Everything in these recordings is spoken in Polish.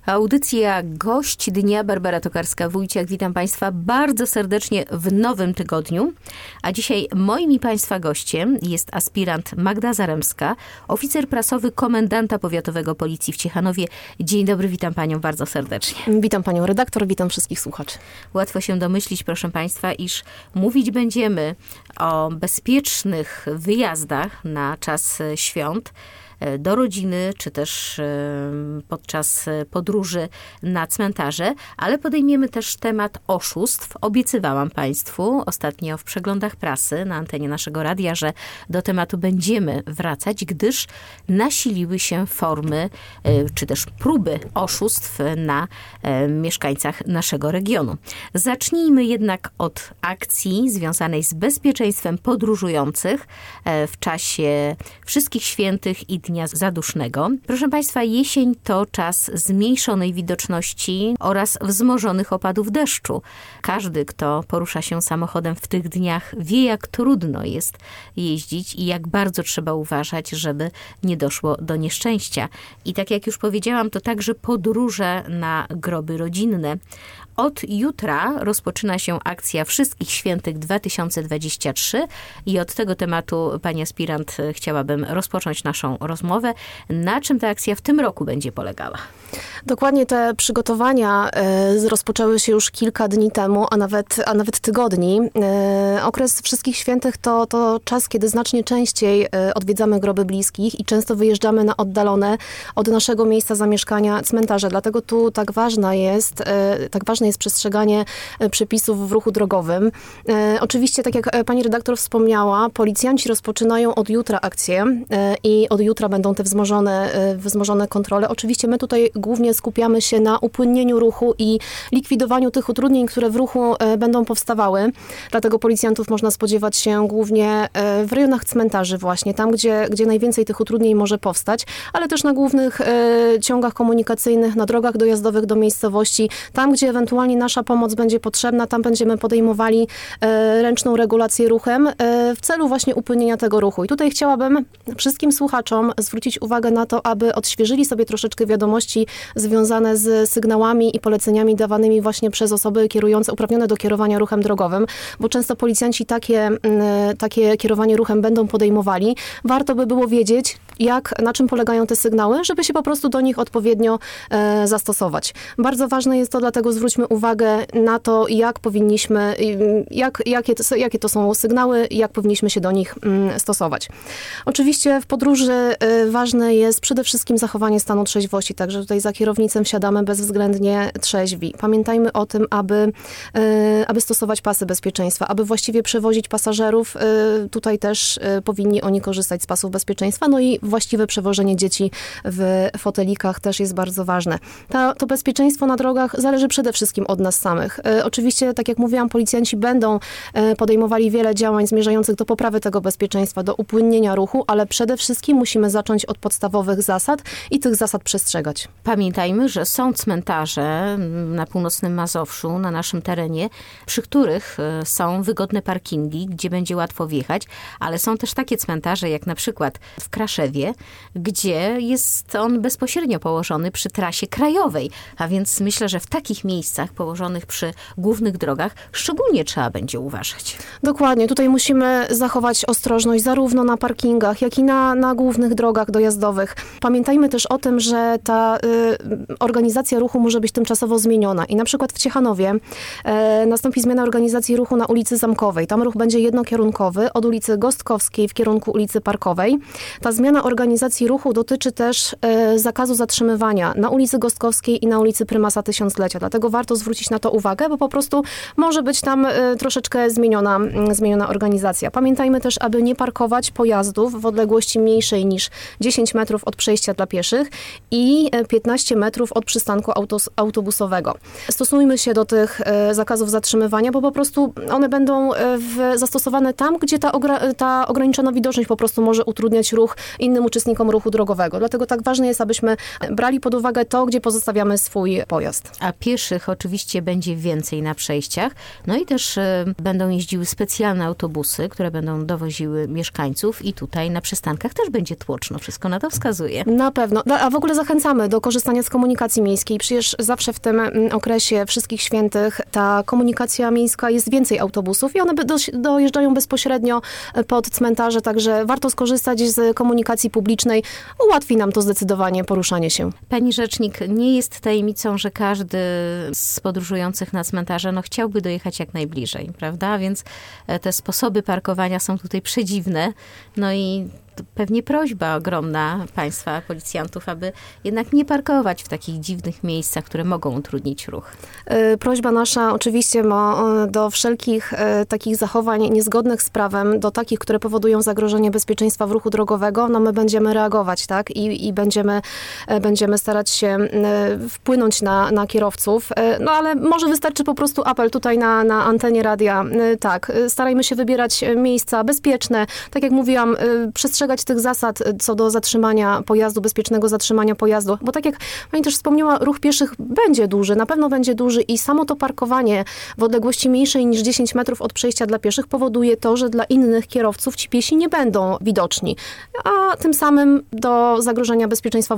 Audycja Gość Dnia, Barbara Tokarska-Wójciak. Witam Państwa bardzo serdecznie w nowym tygodniu. A dzisiaj moim i Państwa gościem jest aspirant Magda Zaremska, oficer prasowy komendanta powiatowego Policji w Ciechanowie. Dzień dobry, witam Panią bardzo serdecznie. Witam Panią redaktor, witam wszystkich słuchaczy. Łatwo się domyślić, proszę Państwa, iż mówić będziemy o bezpiecznych wyjazdach na czas świąt do rodziny, czy też podczas podróży na cmentarze, ale podejmiemy też temat oszustw. Obiecywałam Państwu ostatnio w przeglądach prasy na antenie naszego radia, że do tematu będziemy wracać, gdyż nasiliły się formy, czy też próby oszustw na mieszkańcach naszego regionu. Zacznijmy jednak od akcji związanej z bezpieczeństwem podróżujących w czasie Wszystkich Świętych i Dnia Zadusznego. Proszę Państwa, jesień to czas zmniejszonej widoczności oraz wzmożonych opadów deszczu. Każdy, kto porusza się samochodem w tych dniach, wie, jak trudno jest jeździć i jak bardzo trzeba uważać, żeby nie doszło do nieszczęścia. I tak jak już powiedziałam, to także podróże na groby rodzinne. Od jutra rozpoczyna się akcja Wszystkich Świętych 2023 i od tego tematu, pani aspirant, chciałabym rozpocząć naszą rozmowę. Na czym ta akcja w tym roku będzie polegała? Dokładnie te przygotowania rozpoczęły się już kilka dni temu, a nawet tygodni. Okres Wszystkich Świętych to czas, kiedy znacznie częściej odwiedzamy groby bliskich i często wyjeżdżamy na oddalone od naszego miejsca zamieszkania cmentarze. Dlatego tu tak ważne jest przestrzeganie przepisów w ruchu drogowym. Oczywiście, tak jak pani redaktor wspomniała, policjanci rozpoczynają od jutra akcję i od jutra będą te wzmożone kontrole. Oczywiście my tutaj głównie skupiamy się na upłynnieniu ruchu i likwidowaniu tych utrudnień, które w ruchu będą powstawały. Dlatego policjantów można spodziewać się głównie w rejonach cmentarzy właśnie, tam gdzie najwięcej tych utrudnień może powstać, ale też na głównych ciągach komunikacyjnych, na drogach dojazdowych do miejscowości, tam gdzie ewentualnie nasza pomoc będzie potrzebna, tam będziemy podejmowali ręczną regulację ruchem w celu właśnie upłynnienia tego ruchu. I tutaj chciałabym wszystkim słuchaczom zwrócić uwagę na to, aby odświeżyli sobie troszeczkę wiadomości związane z sygnałami i poleceniami dawanymi właśnie przez osoby kierujące, uprawnione do kierowania ruchem drogowym, bo często policjanci takie kierowanie ruchem będą podejmowali. Warto by było wiedzieć, na czym polegają te sygnały, żeby się po prostu do nich odpowiednio zastosować. Bardzo ważne jest to, dlatego zwróćmy uwagę na to, jakie to są sygnały i jak powinniśmy się do nich stosować. Oczywiście w podróży ważne jest przede wszystkim zachowanie stanu trzeźwości, także tutaj za kierownicę wsiadamy bezwzględnie trzeźwi. Pamiętajmy o tym, aby stosować pasy bezpieczeństwa, aby właściwie przewozić pasażerów. Tutaj też powinni oni korzystać z pasów bezpieczeństwa, no i właściwe przewożenie dzieci w fotelikach też jest bardzo ważne. To bezpieczeństwo na drogach zależy przede wszystkim od nas samych. Oczywiście, tak jak mówiłam, policjanci będą podejmowali wiele działań zmierzających do poprawy tego bezpieczeństwa, do upłynnienia ruchu, ale przede wszystkim musimy zacząć od podstawowych zasad i tych zasad przestrzegać. Pamiętajmy, że są cmentarze na północnym Mazowszu, na naszym terenie, przy których są wygodne parkingi, gdzie będzie łatwo wjechać, ale są też takie cmentarze, jak na przykład w Kraszewie, gdzie jest on bezpośrednio położony przy trasie krajowej, a więc myślę, że w takich miejscach położonych przy głównych drogach szczególnie trzeba będzie uważać. Dokładnie. Tutaj musimy zachować ostrożność zarówno na parkingach, jak i na głównych drogach dojazdowych. Pamiętajmy też o tym, że ta organizacja ruchu może być tymczasowo zmieniona i na przykład w Ciechanowie nastąpi zmiana organizacji ruchu na ulicy Zamkowej. Tam ruch będzie jednokierunkowy od ulicy Gostkowskiej w kierunku ulicy Parkowej. Ta zmiana organizacji ruchu dotyczy też zakazu zatrzymywania na ulicy Gostkowskiej i na ulicy Prymasa Tysiąclecia. Dlatego warto zwrócić na to uwagę, bo po prostu może być tam troszeczkę zmieniona organizacja. Pamiętajmy też, aby nie parkować pojazdów w odległości mniejszej niż 10 metrów od przejścia dla pieszych i 15 metrów od przystanku autobusowego. Stosujmy się do tych zakazów zatrzymywania, bo po prostu one będą zastosowane tam, gdzie ta ograniczona widoczność po prostu może utrudniać ruch innym uczestnikom ruchu drogowego. Dlatego tak ważne jest, abyśmy brali pod uwagę to, gdzie pozostawiamy swój pojazd. A pieszych oczywiście będzie więcej na przejściach. No i też będą jeździły specjalne autobusy, które będą dowoziły mieszkańców i tutaj na przystankach też będzie tłoczno. Wszystko na to wskazuje. Na pewno. A w ogóle zachęcamy do korzystania korzystania z komunikacji miejskiej. Przecież zawsze w tym okresie Wszystkich Świętych ta komunikacja miejska jest więcej autobusów i one dojeżdżają bezpośrednio pod cmentarze, także warto skorzystać z komunikacji publicznej. Ułatwi nam to zdecydowanie poruszanie się. Pani rzecznik, nie jest tajemnicą, że każdy z podróżujących na cmentarze chciałby dojechać jak najbliżej, prawda? Więc te sposoby parkowania są tutaj przedziwne. I pewnie prośba ogromna państwa policjantów, aby jednak nie parkować w takich dziwnych miejscach, które mogą utrudnić ruch. Prośba nasza oczywiście do wszelkich takich zachowań niezgodnych z prawem, do takich, które powodują zagrożenie bezpieczeństwa w ruchu drogowego, my będziemy reagować, tak? I będziemy starać się wpłynąć na kierowców. Ale może wystarczy po prostu apel tutaj na antenie radia. Tak, starajmy się wybierać miejsca bezpieczne. Tak jak mówiłam, przestrzegać tych zasad co do zatrzymania pojazdu, bezpiecznego zatrzymania pojazdu. Bo tak jak pani też wspomniała, ruch pieszych będzie duży, na pewno będzie duży i samo to parkowanie w odległości mniejszej niż 10 metrów od przejścia dla pieszych powoduje to, że dla innych kierowców ci piesi nie będą widoczni. A tym samym o zagrożenie bezpieczeństwa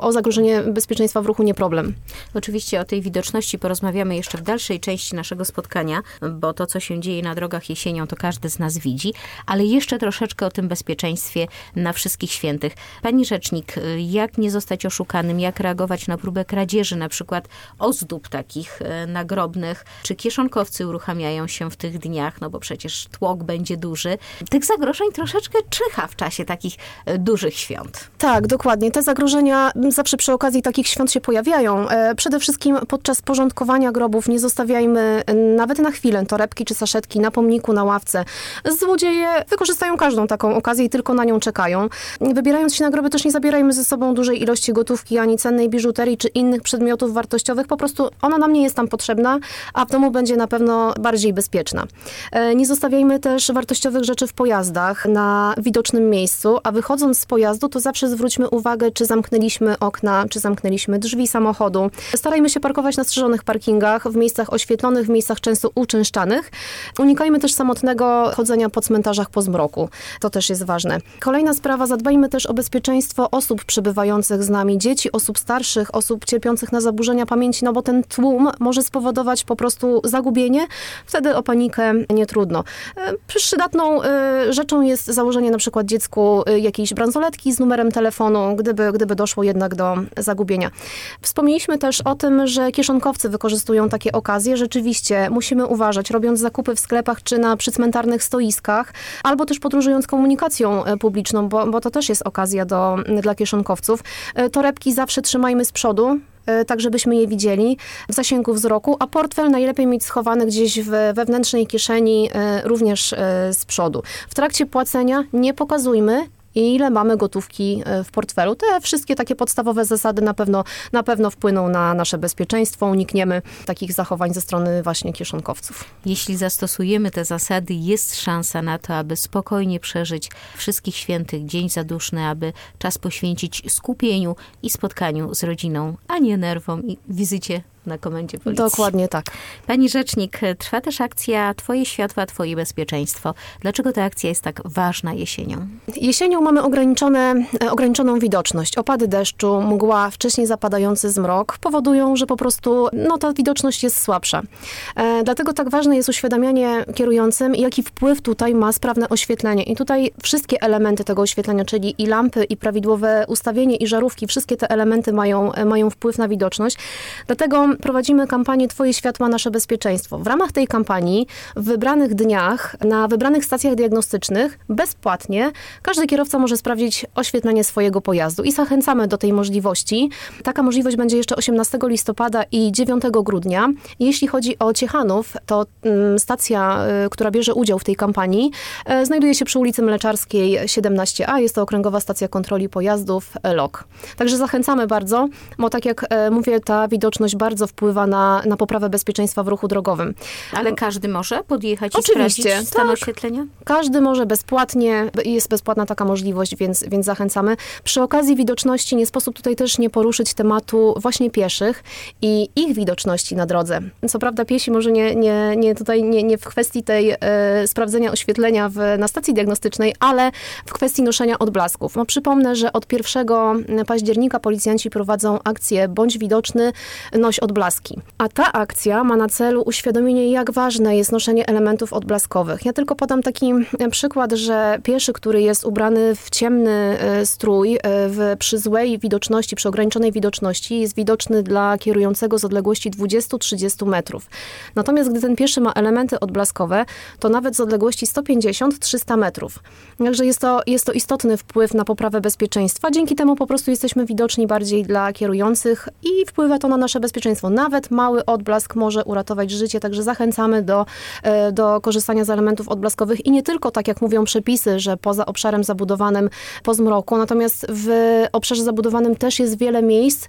w ruchu nie problem. Oczywiście o tej widoczności porozmawiamy jeszcze w dalszej części naszego spotkania, bo to, co się dzieje na drogach jesienią, to każdy z nas widzi, ale jeszcze troszeczkę o tym bezpieczeństwie na Wszystkich Świętych. Pani rzecznik, jak nie zostać oszukanym, jak reagować na próbę kradzieży, na przykład ozdób takich nagrobnych, czy kieszonkowcy uruchamiają się w tych dniach, bo przecież tłok będzie duży. Tych zagrożeń troszeczkę czyha w czasie takich dużych świąt. Tak, dokładnie. Te zagrożenia zawsze przy okazji takich świąt się pojawiają. Przede wszystkim podczas porządkowania grobów nie zostawiajmy nawet na chwilę torebki czy saszetki na pomniku, na ławce. Złodzieje wykorzystają każdą taką okazję i tylko na nią czekają. Wybierając się na groby też nie zabierajmy ze sobą dużej ilości gotówki, ani cennej biżuterii, czy innych przedmiotów wartościowych. Po prostu ona nam nie jest tam potrzebna, a w domu będzie na pewno bardziej bezpieczna. Nie zostawiajmy też wartościowych rzeczy w pojazdach na widocznym miejscu, a wychodząc z pojazdu, to zawsze zwróćmy uwagę, czy zamknęliśmy okna, czy zamknęliśmy drzwi samochodu. Starajmy się parkować na strzeżonych parkingach, w miejscach oświetlonych, w miejscach często uczęszczanych. Unikajmy też samotnego chodzenia po cmentarzach po zmroku. To też jest ważne. Kolejna sprawa, zadbajmy też o bezpieczeństwo osób przebywających z nami, dzieci, osób starszych, osób cierpiących na zaburzenia pamięci, bo ten tłum może spowodować po prostu zagubienie. Wtedy o panikę nie trudno. Przydatną rzeczą jest założenie na przykład dziecku jakiejś bransoletki z numerem telefonu, gdyby doszło jednak do zagubienia. Wspomnieliśmy też o tym, że kieszonkowcy wykorzystują takie okazje. Rzeczywiście musimy uważać, robiąc zakupy w sklepach czy na przycmentarnych stoiskach, albo też podróżując komunikacją publiczną, bo to też jest okazja dla kieszonkowców. Torebki zawsze trzymajmy z przodu, tak żebyśmy je widzieli w zasięgu wzroku, a portfel najlepiej mieć schowany gdzieś w wewnętrznej kieszeni, również z przodu. W trakcie płacenia nie pokazujmy, ile mamy gotówki w portfelu. Te wszystkie takie podstawowe zasady na pewno wpłyną na nasze bezpieczeństwo. Unikniemy takich zachowań ze strony właśnie kieszonkowców. Jeśli zastosujemy te zasady, jest szansa na to, aby spokojnie przeżyć Wszystkich Świętych, dzień zaduszny, aby czas poświęcić skupieniu i spotkaniu z rodziną, a nie nerwom i wizycie na komendzie policji. Dokładnie tak. Pani rzecznik, trwa też akcja Twoje światła, Twoje bezpieczeństwo. Dlaczego ta akcja jest tak ważna jesienią? Jesienią mamy ograniczoną widoczność. Opady deszczu, mgła, wcześniej zapadający zmrok powodują, że po prostu ta widoczność jest słabsza. Dlatego tak ważne jest uświadamianie kierującym, jaki wpływ tutaj ma sprawne oświetlenie. I tutaj wszystkie elementy tego oświetlenia, czyli i lampy, i prawidłowe ustawienie, i żarówki, wszystkie te elementy mają wpływ na widoczność. Dlatego prowadzimy kampanię Twoje światła, nasze bezpieczeństwo. W ramach tej kampanii w wybranych dniach, na wybranych stacjach diagnostycznych bezpłatnie każdy kierowca może sprawdzić oświetlenie swojego pojazdu i zachęcamy do tej możliwości. Taka możliwość będzie jeszcze 18 listopada i 9 grudnia. Jeśli chodzi o Ciechanów, to stacja, która bierze udział w tej kampanii, znajduje się przy ulicy Mleczarskiej 17A. Jest to Okręgowa Stacja Kontroli Pojazdów LOK. Także zachęcamy bardzo, bo tak jak mówię, ta widoczność bardzo bardzo wpływa na poprawę bezpieczeństwa w ruchu drogowym. Ale każdy może podjechać i Oczywiście, sprawdzić stan tak. oświetlenia? Każdy może bezpłatnie, jest bezpłatna taka możliwość, więc zachęcamy. Przy okazji widoczności nie sposób tutaj też nie poruszyć tematu właśnie pieszych i ich widoczności na drodze. Co prawda piesi może nie w kwestii tej sprawdzenia oświetlenia na stacji diagnostycznej, ale w kwestii noszenia odblasków. No, przypomnę, że od 1 października policjanci prowadzą akcję Bądź widoczny, noś odblaski. A ta akcja ma na celu uświadomienie, jak ważne jest noszenie elementów odblaskowych. Ja tylko podam taki przykład, że pieszy, który jest ubrany w ciemny strój, przy złej widoczności, przy ograniczonej widoczności, jest widoczny dla kierującego z odległości 20-30 metrów. Natomiast gdy ten pieszy ma elementy odblaskowe, to nawet z odległości 150-300 metrów. Także jest to istotny wpływ na poprawę bezpieczeństwa. Dzięki temu po prostu jesteśmy widoczni bardziej dla kierujących i wpływa to na nasze bezpieczeństwo. Nawet mały odblask może uratować życie, także zachęcamy do korzystania z elementów odblaskowych i nie tylko, tak jak mówią przepisy, że poza obszarem zabudowanym po zmroku, natomiast w obszarze zabudowanym też jest wiele miejsc,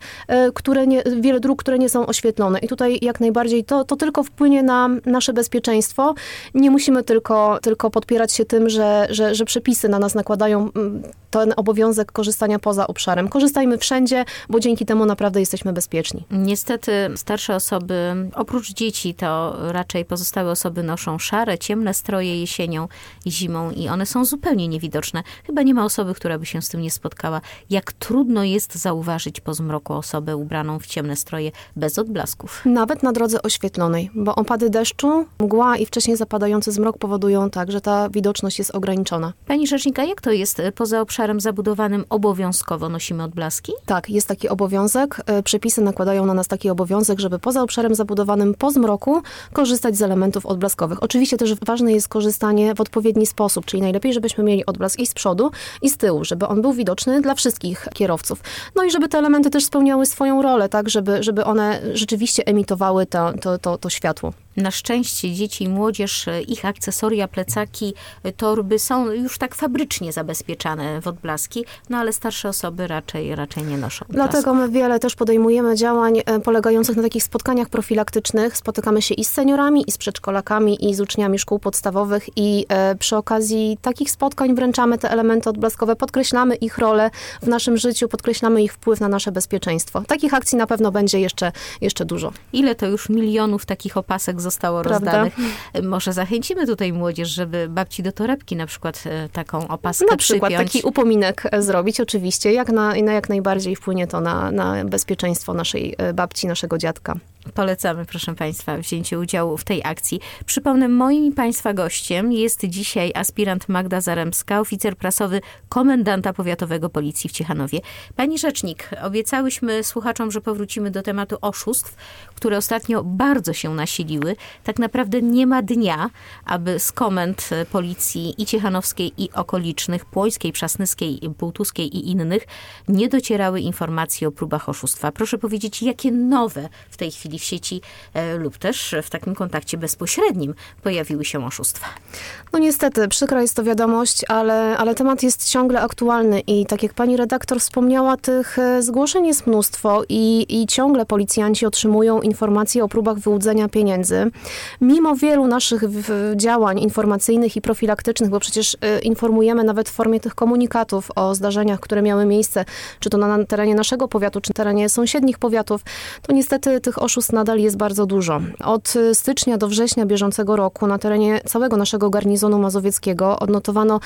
wiele dróg, które nie są oświetlone. I tutaj jak najbardziej to tylko wpłynie na nasze bezpieczeństwo. Nie musimy tylko podpierać się tym, że przepisy na nas nakładają ten obowiązek korzystania poza obszarem. Korzystajmy wszędzie, bo dzięki temu naprawdę jesteśmy bezpieczni. Niestety starsze osoby, oprócz dzieci, to raczej pozostałe osoby noszą szare, ciemne stroje jesienią i zimą i one są zupełnie niewidoczne. Chyba nie ma osoby, która by się z tym nie spotkała. Jak trudno jest zauważyć po zmroku osobę ubraną w ciemne stroje bez odblasków. Nawet na drodze oświetlonej, bo opady deszczu, mgła i wcześniej zapadający zmrok powodują tak, że ta widoczność jest ograniczona. Pani rzecznika, jak to jest? Poza obszarem zabudowanym obowiązkowo nosimy odblaski? Tak, jest taki obowiązek. Przepisy nakładają na nas taki obowiązek, żeby poza obszarem zabudowanym po zmroku korzystać z elementów odblaskowych. Oczywiście też ważne jest korzystanie w odpowiedni sposób, czyli najlepiej, żebyśmy mieli odblask i z przodu, i z tyłu, żeby on był widoczny dla wszystkich kierowców. No i żeby te elementy też spełniały swoją rolę, tak, żeby one rzeczywiście emitowały to światło. Na szczęście dzieci i młodzież, ich akcesoria, plecaki, torby są już tak fabrycznie zabezpieczane w odblaski, no ale starsze osoby raczej nie noszą odblasków. Dlatego my wiele też podejmujemy działań polegających na takich spotkaniach profilaktycznych. Spotykamy się i z seniorami, i z przedszkolakami, i z uczniami szkół podstawowych i przy okazji takich spotkań wręczamy te elementy odblaskowe, podkreślamy ich rolę w naszym życiu, podkreślamy ich wpływ na nasze bezpieczeństwo. Takich akcji na pewno będzie jeszcze dużo. Ile to już milionów takich opasek zostało rozdanych? Może zachęcimy tutaj młodzież, żeby babci do torebki na przykład taką opaskę na przykład przypiąć. Taki upominek zrobić, oczywiście. Jak najbardziej wpłynie to na bezpieczeństwo naszej babci, naszego dziadka. Polecamy, proszę Państwa, wzięcie udziału w tej akcji. Przypomnę, moim Państwa gościem jest dzisiaj aspirant Magda Zaremska, oficer prasowy komendanta powiatowego Policji w Ciechanowie. Pani rzecznik, obiecałyśmy słuchaczom, że powrócimy do tematu oszustw, które ostatnio bardzo się nasiliły. Tak naprawdę nie ma dnia, aby z komend Policji i ciechanowskiej, i okolicznych, płońskiej, przasnyskiej, półtuskiej i innych nie docierały informacje o próbach oszustwa. Proszę powiedzieć, jakie nowe w tej chwili w sieci lub też w takim kontakcie bezpośrednim pojawiły się oszustwa. No niestety, przykra jest to wiadomość, ale temat jest ciągle aktualny i tak jak pani redaktor wspomniała, tych zgłoszeń jest mnóstwo i ciągle policjanci otrzymują informacje o próbach wyłudzenia pieniędzy. Mimo wielu naszych działań informacyjnych i profilaktycznych, bo przecież informujemy nawet w formie tych komunikatów o zdarzeniach, które miały miejsce, czy to na terenie naszego powiatu, czy na terenie sąsiednich powiatów, to niestety tych oszustw nadal jest bardzo dużo. Od stycznia do września bieżącego roku na terenie całego naszego garnizonu mazowieckiego odnotowano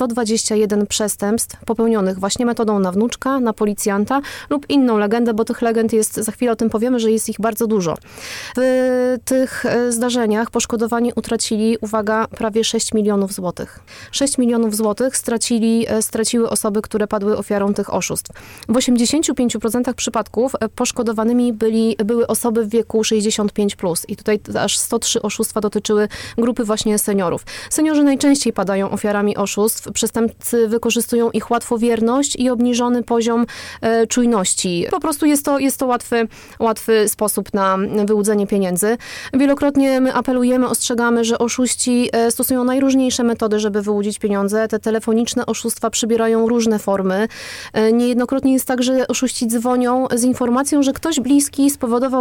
121 przestępstw popełnionych właśnie metodą na wnuczka, na policjanta lub inną legendę, bo tych legend jest, za chwilę o tym powiemy, że jest ich bardzo dużo. W tych zdarzeniach poszkodowani utracili, uwaga, prawie 6 milionów złotych. 6 milionów złotych straciły osoby, które padły ofiarą tych oszustw. W 85% przypadków poszkodowanymi były osoby w wieku 65+. I tutaj aż 103 oszustwa dotyczyły grupy właśnie seniorów. Seniorzy najczęściej padają ofiarami oszustw. Przestępcy wykorzystują ich łatwowierność i obniżony poziom czujności. Po prostu jest to łatwy sposób na wyłudzenie pieniędzy. Wielokrotnie my apelujemy, ostrzegamy, że oszuści stosują najróżniejsze metody, żeby wyłudzić pieniądze. Te telefoniczne oszustwa przybierają różne formy. Niejednokrotnie jest tak, że oszuści dzwonią z informacją, że ktoś bliski spowodował wypadek.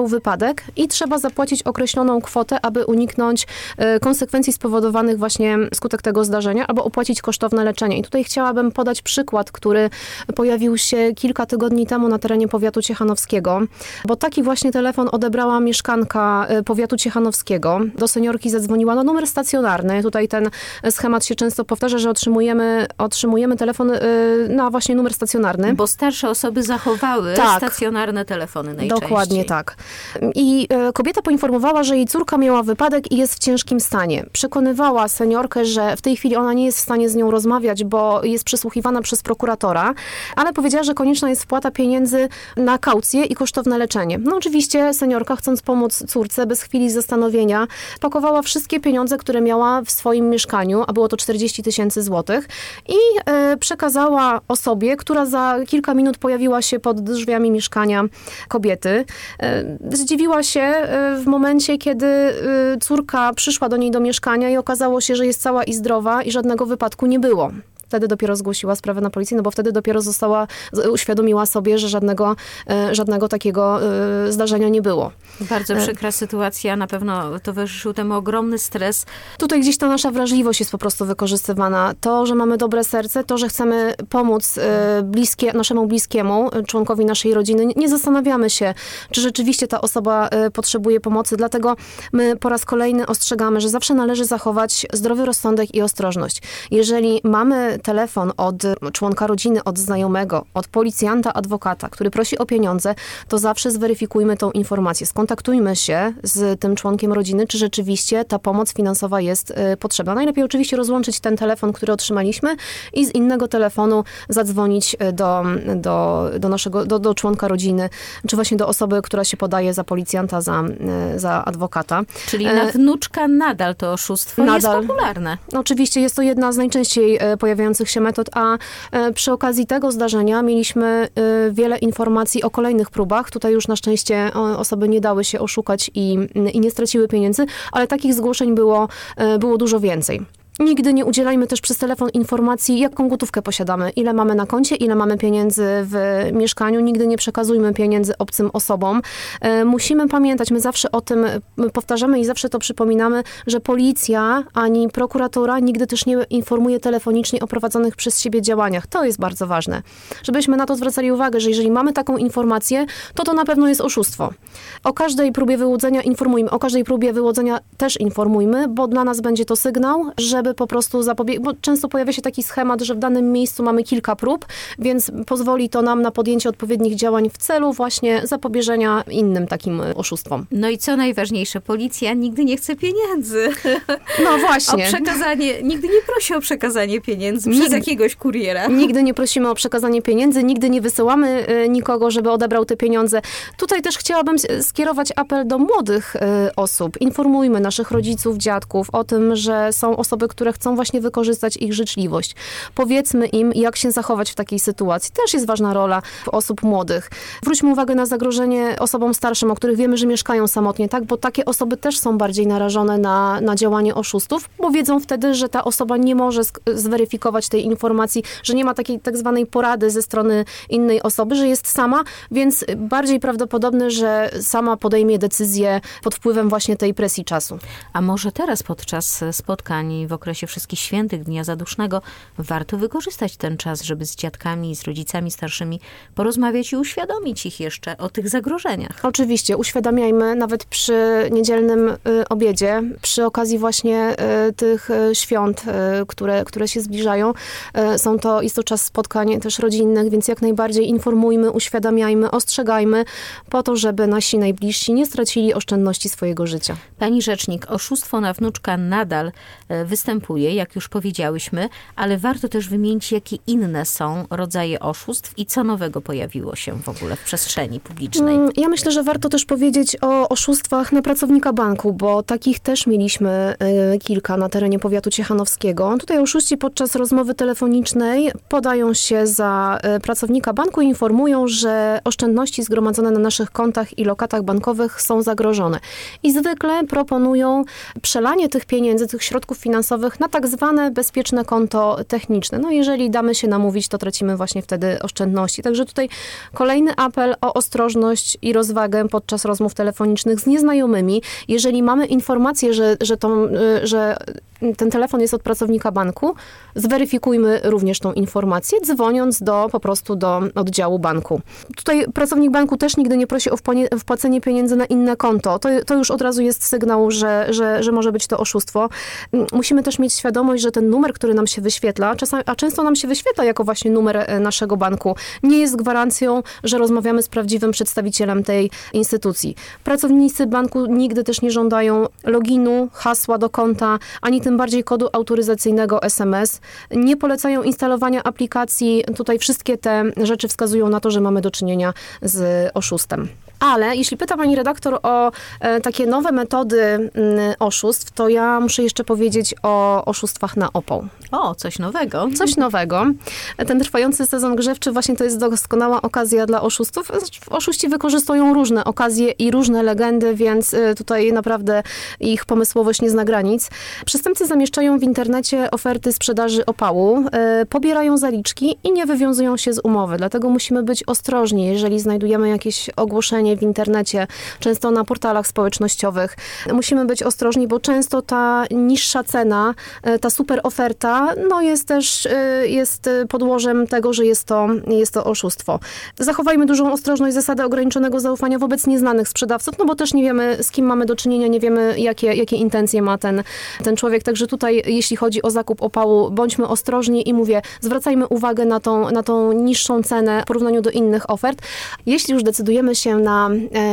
wypadek i trzeba zapłacić określoną kwotę, aby uniknąć konsekwencji spowodowanych właśnie skutek tego zdarzenia, albo opłacić kosztowne leczenie. I tutaj chciałabym podać przykład, który pojawił się kilka tygodni temu na terenie powiatu ciechanowskiego, bo taki właśnie telefon odebrała mieszkanka powiatu ciechanowskiego. Do seniorki zadzwoniła na numer stacjonarny. Tutaj ten schemat się często powtarza, że otrzymujemy telefon na właśnie numer stacjonarny. Bo starsze osoby zachowały stacjonarne telefony najczęściej. Dokładnie tak. I kobieta poinformowała, że jej córka miała wypadek i jest w ciężkim stanie. Przekonywała seniorkę, że w tej chwili ona nie jest w stanie z nią rozmawiać, bo jest przesłuchiwana przez prokuratora, ale powiedziała, że konieczna jest wpłata pieniędzy na kaucję i kosztowne leczenie. No oczywiście seniorka, chcąc pomóc córce, bez chwili zastanowienia, pakowała wszystkie pieniądze, które miała w swoim mieszkaniu, a było to 40 000 złotych i przekazała osobie, która za kilka minut pojawiła się pod drzwiami mieszkania kobiety. Zdziwiła się w momencie, kiedy córka przyszła do niej do mieszkania i okazało się, że jest cała i zdrowa i żadnego wypadku nie było. Wtedy dopiero zgłosiła sprawę na policję, no bo wtedy dopiero uświadomiła sobie, że żadnego takiego zdarzenia nie było. Bardzo przykra sytuacja, na pewno towarzyszył temu ogromny stres. Tutaj gdzieś ta nasza wrażliwość jest po prostu wykorzystywana. To, że mamy dobre serce, to, że chcemy pomóc naszemu bliskiemu, członkowi naszej rodziny, nie zastanawiamy się, czy rzeczywiście ta osoba potrzebuje pomocy. Dlatego my po raz kolejny ostrzegamy, że zawsze należy zachować zdrowy rozsądek i ostrożność. Jeżeli mamy telefon od członka rodziny, od znajomego, od policjanta, adwokata, który prosi o pieniądze, to zawsze zweryfikujmy tą informację. Skontaktujmy się z tym członkiem rodziny, czy rzeczywiście ta pomoc finansowa jest potrzebna. Najlepiej oczywiście rozłączyć ten telefon, który otrzymaliśmy i z innego telefonu zadzwonić do członka rodziny, czy właśnie do osoby, która się podaje za policjanta, za adwokata. Czyli na wnuczka nadal to oszustwo jest popularne. Oczywiście jest to jedna z najczęściej pojawiających się metod, a przy okazji tego zdarzenia mieliśmy wiele informacji o kolejnych próbach. Tutaj już na szczęście osoby nie dały się oszukać i nie straciły pieniędzy, ale takich zgłoszeń było dużo więcej. Nigdy nie udzielajmy też przez telefon informacji, jaką gotówkę posiadamy, ile mamy na koncie, ile mamy pieniędzy w mieszkaniu. Nigdy nie przekazujmy pieniędzy obcym osobom. Musimy pamiętać, my zawsze o tym powtarzamy i zawsze to przypominamy, że policja ani prokuratura nigdy też nie informuje telefonicznie o prowadzonych przez siebie działaniach. To jest bardzo ważne. Żebyśmy na to zwracali uwagę, że jeżeli mamy taką informację, to na pewno jest oszustwo. O każdej próbie wyłudzenia informujmy, o każdej próbie wyłudzenia też informujmy, bo dla nas będzie to sygnał, żeby po prostu zapobiegnąć, bo często pojawia się taki schemat, że w danym miejscu mamy kilka prób, więc pozwoli to nam na podjęcie odpowiednich działań w celu właśnie zapobieżenia innym takim oszustwom. No i co najważniejsze, policja nigdy nie chce pieniędzy. No właśnie. Nigdy nie prosi o przekazanie pieniędzy przez jakiegoś kuriera. Nigdy nie prosimy o przekazanie pieniędzy, nigdy nie wysyłamy nikogo, żeby odebrał te pieniądze. Tutaj też chciałabym skierować apel do młodych osób. Informujmy naszych rodziców, dziadków o tym, że są osoby, które chcą właśnie wykorzystać ich życzliwość. Powiedzmy im, jak się zachować w takiej sytuacji. Też jest ważna rola osób młodych. Zwróćmy uwagę na zagrożenie osobom starszym, o których wiemy, że mieszkają samotnie, tak? Bo takie osoby też są bardziej narażone na działanie oszustów, bo wiedzą wtedy, że ta osoba nie może zweryfikować tej informacji, że nie ma takiej tak zwanej porady ze strony innej osoby, że jest sama, więc bardziej prawdopodobne, że sama podejmie decyzję pod wpływem właśnie tej presji czasu. A może teraz podczas spotkań w okresie Wszystkich Świętych, Dnia Zadusznego, warto wykorzystać ten czas, żeby z dziadkami, z rodzicami starszymi porozmawiać i uświadomić ich jeszcze o tych zagrożeniach. Oczywiście, uświadamiajmy nawet przy niedzielnym obiedzie, przy okazji właśnie tych świąt, które się zbliżają. Jest to czas spotkań też rodzinnych, więc jak najbardziej informujmy, uświadamiajmy, ostrzegajmy po to, żeby nasi najbliżsi nie stracili oszczędności swojego życia. Pani rzecznik, oszustwo na wnuczka nadal występuje, jak już powiedziałyśmy, ale warto też wymienić, jakie inne są rodzaje oszustw i co nowego pojawiło się w ogóle w przestrzeni publicznej. Ja myślę, że warto też powiedzieć o oszustwach na pracownika banku, bo takich też mieliśmy kilka na terenie powiatu ciechanowskiego. Tutaj oszuści podczas rozmowy telefonicznej podają się za pracownika banku i informują, że oszczędności zgromadzone na naszych kontach i lokatach bankowych są zagrożone. I zwykle proponują przelanie tych pieniędzy, tych środków finansowych finansowych na tak zwane bezpieczne konto techniczne. No jeżeli damy się namówić, to tracimy właśnie wtedy oszczędności. Także tutaj kolejny apel o ostrożność i rozwagę podczas rozmów telefonicznych z nieznajomymi. Jeżeli mamy informację, że ten telefon jest od pracownika banku, zweryfikujmy również tą informację, dzwoniąc po prostu do oddziału banku. Tutaj pracownik banku też nigdy nie prosi o wpłacenie pieniędzy na inne konto. To już od razu jest sygnał, że może być to oszustwo. Musimy też mieć świadomość, że ten numer, który nam się wyświetla, a często nam się wyświetla jako właśnie numer naszego banku, nie jest gwarancją, że rozmawiamy z prawdziwym przedstawicielem tej instytucji. Pracownicy banku nigdy też nie żądają loginu, hasła do konta, ani tym bardziej kodu autoryzacyjnego SMS. Nie polecają instalowania aplikacji. Tutaj wszystkie te rzeczy wskazują na to, że mamy do czynienia z oszustem. Ale jeśli pyta pani redaktor o takie nowe metody oszustw, to ja muszę jeszcze powiedzieć o oszustwach na opał. O, coś nowego. Coś nowego. Ten trwający sezon grzewczy właśnie to jest doskonała okazja dla oszustów. Oszuści wykorzystują różne okazje i różne legendy, więc tutaj naprawdę ich pomysłowość nie zna granic. Przestępcy zamieszczają w internecie oferty sprzedaży opału, pobierają zaliczki i nie wywiązują się z umowy. Dlatego musimy być ostrożni, jeżeli znajdujemy jakieś ogłoszenie w internecie, często na portalach społecznościowych. Musimy być ostrożni, bo często ta niższa cena, ta super oferta, jest podłożem tego, że jest to oszustwo. Zachowajmy dużą ostrożność, zasadę ograniczonego zaufania wobec nieznanych sprzedawców, bo też nie wiemy, z kim mamy do czynienia, nie wiemy, jakie intencje ma ten człowiek. Także tutaj, jeśli chodzi o zakup opału, bądźmy ostrożni i zwracajmy uwagę na tą niższą cenę w porównaniu do innych ofert. Jeśli już decydujemy się na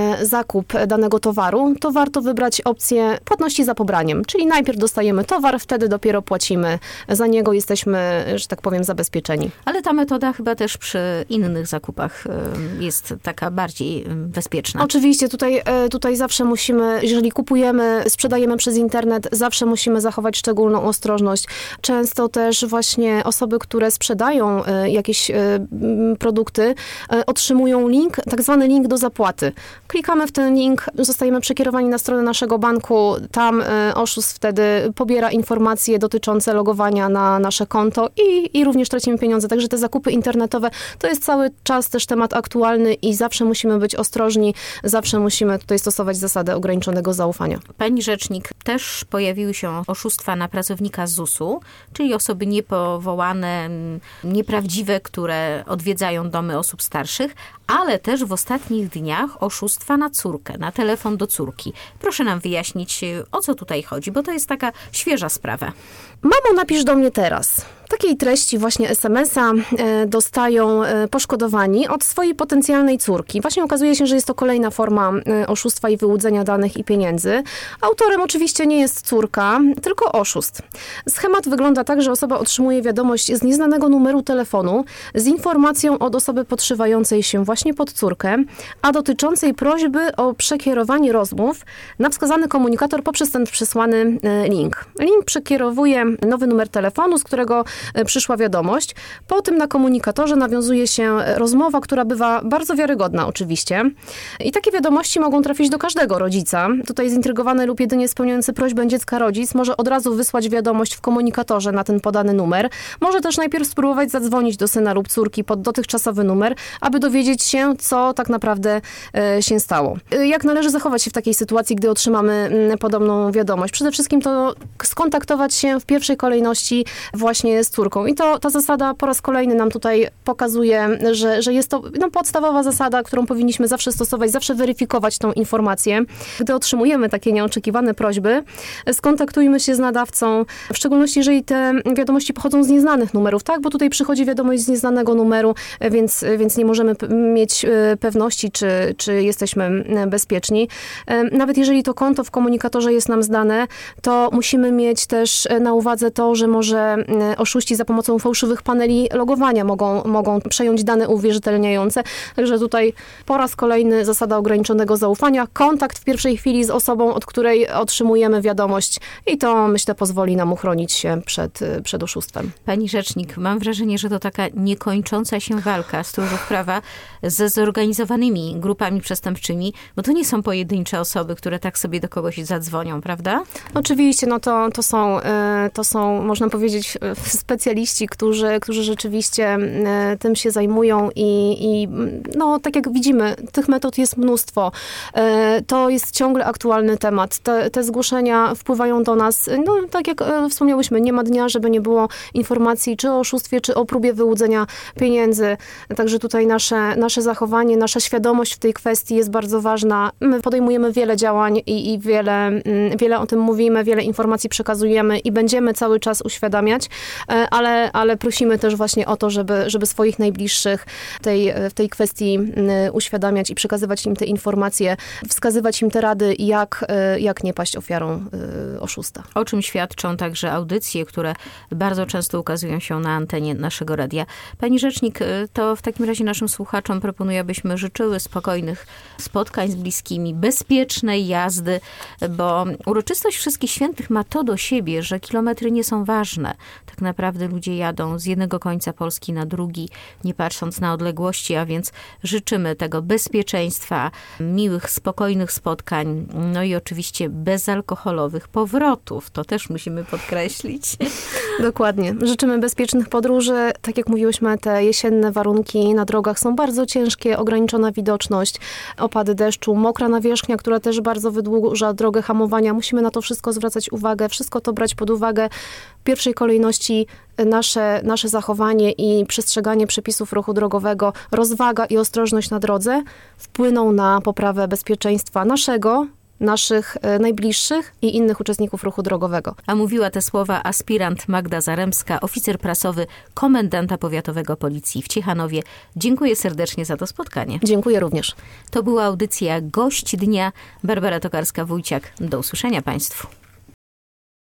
zakup danego towaru, to warto wybrać opcję płatności za pobraniem, czyli najpierw dostajemy towar, wtedy dopiero płacimy za niego, jesteśmy, że tak powiem, zabezpieczeni. Ale ta metoda chyba też przy innych zakupach jest taka bardziej bezpieczna. Oczywiście, tutaj zawsze musimy, jeżeli sprzedajemy przez internet, zawsze musimy zachować szczególną ostrożność. Często też właśnie osoby, które sprzedają jakieś produkty, otrzymują tak zwany link do zapłaty. Klikamy w ten link, zostajemy przekierowani na stronę naszego banku, tam oszust wtedy pobiera informacje dotyczące logowania na nasze konto i również tracimy pieniądze. Także te zakupy internetowe to jest cały czas też temat aktualny i zawsze musimy być ostrożni, zawsze musimy tutaj stosować zasadę ograniczonego zaufania. Pani rzecznik, też pojawiły się oszustwa na pracownika ZUS-u, czyli osoby niepowołane, nieprawdziwe, które odwiedzają domy osób starszych, ale też w ostatnich dniach oszustwa na córkę, na telefon do córki. Proszę nam wyjaśnić, o co tutaj chodzi, bo to jest taka świeża sprawa. Mamo, napisz do mnie teraz. Takiej treści właśnie SMS-a dostają poszkodowani od swojej potencjalnej córki. Właśnie okazuje się, że jest to kolejna forma oszustwa i wyłudzenia danych i pieniędzy. Autorem oczywiście nie jest córka, tylko oszust. Schemat wygląda tak, że osoba otrzymuje wiadomość z nieznanego numeru telefonu z informacją od osoby podszywającej się właśnie pod córkę, a dotyczącej prośby o przekierowanie rozmów na wskazany komunikator poprzez ten przesłany link. Link przekierowuje nowy numer telefonu, z którego przyszła wiadomość. Po tym na komunikatorze nawiązuje się rozmowa, która bywa bardzo wiarygodna oczywiście. I takie wiadomości mogą trafić do każdego rodzica. Tutaj zintrygowany lub jedynie spełniający prośbę dziecka rodzic może od razu wysłać wiadomość w komunikatorze na ten podany numer. Może też najpierw spróbować zadzwonić do syna lub córki pod dotychczasowy numer, aby dowiedzieć się, co tak naprawdę się stało. Jak należy zachować się w takiej sytuacji, gdy otrzymamy podobną wiadomość? Przede wszystkim to skontaktować się w pierwszej kolejności właśnie z córką. I ta zasada po raz kolejny nam tutaj pokazuje, że jest to podstawowa zasada, którą powinniśmy zawsze stosować, zawsze weryfikować tą informację. Gdy otrzymujemy takie nieoczekiwane prośby, skontaktujmy się z nadawcą, w szczególności jeżeli te wiadomości pochodzą z nieznanych numerów, tak? Bo tutaj przychodzi wiadomość z nieznanego numeru, więc nie możemy mieć pewności, czy jesteśmy bezpieczni. Nawet jeżeli to konto w komunikatorze jest nam zdane, to musimy mieć też na uwadze to, że może oszuści oszuści za pomocą fałszywych paneli logowania mogą przejąć dane uwierzytelniające. Także tutaj po raz kolejny zasada ograniczonego zaufania, kontakt w pierwszej chwili z osobą, od której otrzymujemy wiadomość i to, myślę, pozwoli nam uchronić się przed oszustwem. Pani rzecznik, mam wrażenie, że to taka niekończąca się walka stróżów prawa ze zorganizowanymi grupami przestępczymi, bo to nie są pojedyncze osoby, które tak sobie do kogoś zadzwonią, prawda? Oczywiście, no to są, można powiedzieć, specjaliści, którzy rzeczywiście tym się zajmują i no, tak jak widzimy, tych metod jest mnóstwo. To jest ciągle aktualny temat. Te zgłoszenia wpływają do nas, no tak jak wspomniałyśmy, nie ma dnia, żeby nie było informacji czy o oszustwie, czy o próbie wyłudzenia pieniędzy. Także tutaj nasze zachowanie, nasza świadomość w tej kwestii jest bardzo ważna. My podejmujemy wiele działań i wiele o tym mówimy, wiele informacji przekazujemy i będziemy cały czas uświadamiać, ale prosimy też właśnie o to, żeby swoich najbliższych w tej kwestii uświadamiać i przekazywać im te informacje, wskazywać im te rady, jak nie paść ofiarą oszusta. O czym świadczą także audycje, które bardzo często ukazują się na antenie naszego radia. Pani rzecznik, to w takim razie naszym słuchaczom proponuję, abyśmy życzyły spokojnych spotkań z bliskimi, bezpiecznej jazdy, bo uroczystość Wszystkich Świętych ma to do siebie, że kilometry nie są ważne. Tak naprawdę ludzie jadą z jednego końca Polski na drugi, nie patrząc na odległości, a więc życzymy tego bezpieczeństwa, miłych, spokojnych spotkań, no i oczywiście bezalkoholowych powrotów. To też musimy podkreślić. Dokładnie. Życzymy bezpiecznych podróży. Tak jak mówiłyśmy, te jesienne warunki na drogach są bardzo ciężkie, ograniczona widoczność, opady deszczu, mokra nawierzchnia, która też bardzo wydłuża drogę hamowania. Musimy na to wszystko zwracać uwagę, wszystko to brać pod uwagę. W pierwszej kolejności nasze zachowanie i przestrzeganie przepisów ruchu drogowego, rozwaga i ostrożność na drodze wpłyną na poprawę bezpieczeństwa naszych najbliższych i innych uczestników ruchu drogowego. A mówiła te słowa aspirant Magda Zaremska, oficer prasowy komendanta powiatowego Policji w Ciechanowie. Dziękuję serdecznie za to spotkanie. Dziękuję również. To była audycja Gość Dnia. Barbara Tokarska-Wójciak. Do usłyszenia Państwu.